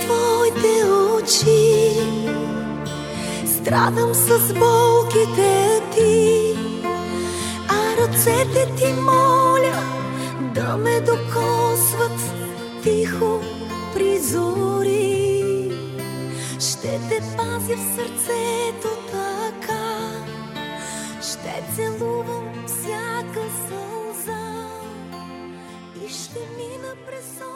твоите очи, страдам с болките ти, а ръцете ти моля да ме докосват тихо при зори. Ще те пазя в сърцето така, ще целувам всяка сълза и ще мина през